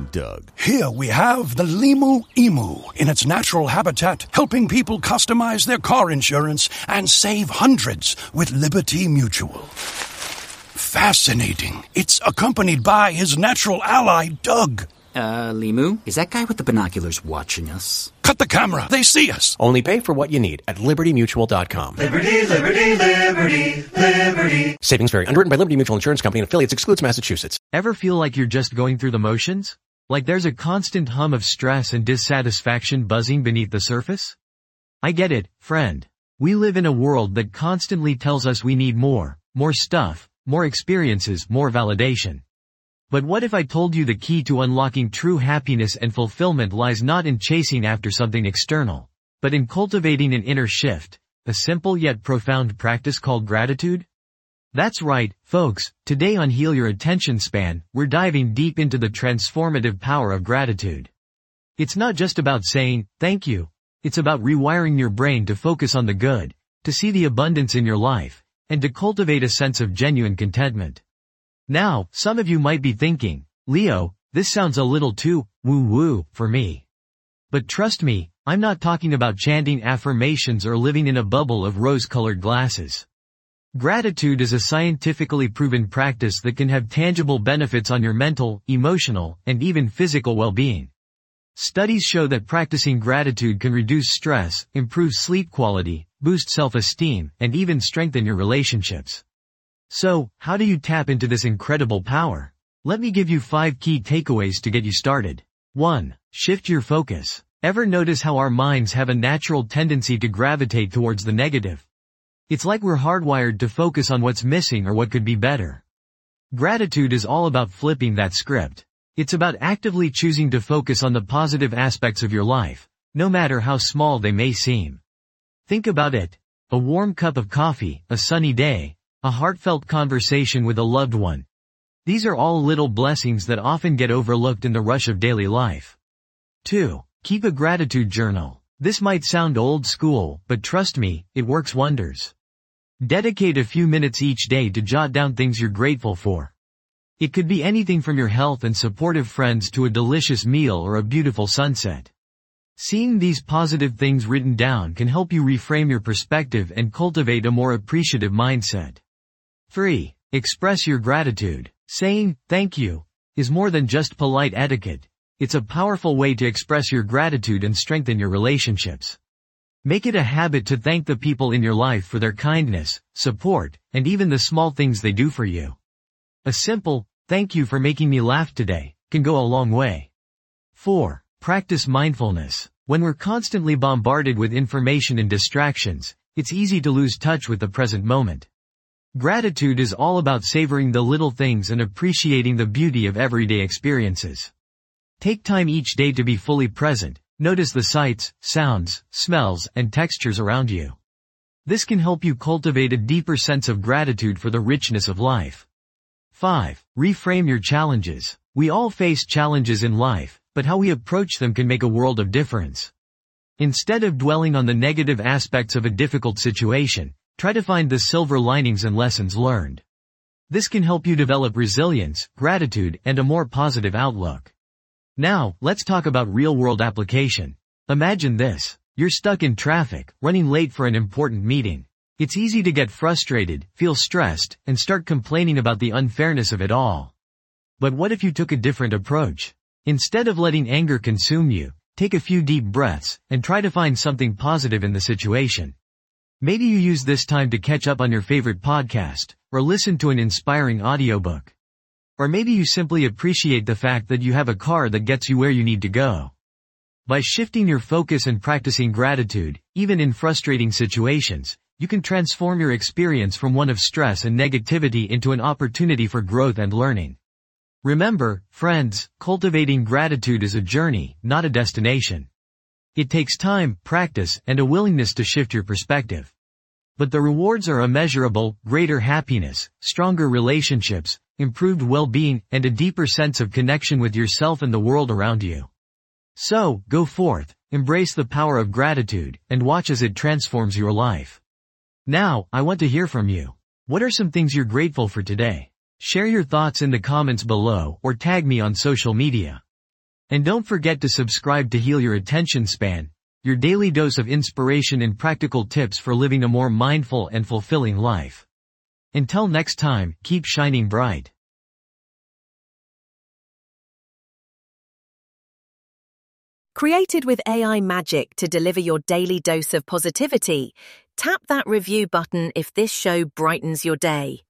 Doug. Here we have the Limu Emu in its natural habitat, helping people customize their car insurance and save hundreds with Liberty Mutual. Fascinating. It's accompanied by his natural ally, Doug. Limu, is that guy with the binoculars watching us? Cut the camera. They see us. Only pay for what you need at LibertyMutual.com. Liberty, liberty, liberty, liberty. Savings vary. Underwritten by Liberty Mutual Insurance Company and affiliates. Excludes Massachusetts. Ever feel like you're just going through the motions? Like there's a constant hum of stress and dissatisfaction buzzing beneath the surface? I get it, friend. We live in a world that constantly tells us we need more stuff, more experiences, more validation. But what if I told you the key to unlocking true happiness and fulfillment lies not in chasing after something external, but in cultivating an inner shift, a simple yet profound practice called gratitude? That's right, folks. Today on Heal Your Attention Span, we're diving deep into the transformative power of gratitude. It's not just about saying, thank you. It's about rewiring your brain to focus on the good, to see the abundance in your life, and to cultivate a sense of genuine contentment. Now, some of you might be thinking, Leo, this sounds a little too woo-woo for me. But trust me, I'm not talking about chanting affirmations or living in a bubble of rose-colored glasses. Gratitude is a scientifically proven practice that can have tangible benefits on your mental, emotional, and even physical well-being. Studies show that practicing gratitude can reduce stress, improve sleep quality, boost self-esteem, and even strengthen your relationships. So, how do you tap into this incredible power? Let me give you 5 key takeaways to get you started. 1. Shift your focus. Ever notice how our minds have a natural tendency to gravitate towards the negative? It's like we're hardwired to focus on what's missing or what could be better. Gratitude is all about flipping that script. It's about actively choosing to focus on the positive aspects of your life, no matter how small they may seem. Think about it. A warm cup of coffee, a sunny day, a heartfelt conversation with a loved one. These are all little blessings that often get overlooked in the rush of daily life. 2. Keep a gratitude journal. This might sound old school, but trust me, it works wonders. Dedicate a few minutes each day to jot down things you're grateful for. It could be anything from your health and supportive friends to a delicious meal or a beautiful sunset. Seeing these positive things written down can help you reframe your perspective and cultivate a more appreciative mindset. 3. Express your gratitude. Saying, thank you, is more than just polite etiquette. It's a powerful way to express your gratitude and strengthen your relationships. Make it a habit to thank the people in your life for their kindness, support, and even the small things they do for you. A simple, thank you for making me laugh today, can go a long way. 4. Practice mindfulness. When we're constantly bombarded with information and distractions, it's easy to lose touch with the present moment. Gratitude is all about savoring the little things and appreciating the beauty of everyday experiences. Take time each day to be fully present. Notice the sights, sounds, smells, and textures around you. This can help you cultivate a deeper sense of gratitude for the richness of life. 5. Reframe your challenges. We all face challenges in life, but how we approach them can make a world of difference. Instead of dwelling on the negative aspects of a difficult situation, try to find the silver linings and lessons learned. This can help you develop resilience, gratitude, and a more positive outlook. Now, let's talk about real-world application. Imagine this. You're stuck in traffic, running late for an important meeting. It's easy to get frustrated, feel stressed, and start complaining about the unfairness of it all. But what if you took a different approach? Instead of letting anger consume you, take a few deep breaths, and try to find something positive in the situation. Maybe you use this time to catch up on your favorite podcast, or listen to an inspiring audiobook. Or maybe you simply appreciate the fact that you have a car that gets you where you need to go. By shifting your focus and practicing gratitude, even in frustrating situations, you can transform your experience from one of stress and negativity into an opportunity for growth and learning. Remember, friends, cultivating gratitude is a journey, not a destination. It takes time, practice, and a willingness to shift your perspective. But the rewards are immeasurable: greater happiness, stronger relationships, improved well-being, and a deeper sense of connection with yourself and the world around you. So, go forth, embrace the power of gratitude, and watch as it transforms your life. Now, I want to hear from you. What are some things you're grateful for today? Share your thoughts in the comments below or tag me on social media. And don't forget to subscribe to heal your attention span, your daily dose of inspiration and practical tips for living a more mindful and fulfilling life. Until next time, keep shining bright. Created with AI magic to deliver your daily dose of positivity, tap that review button if this show brightens your day.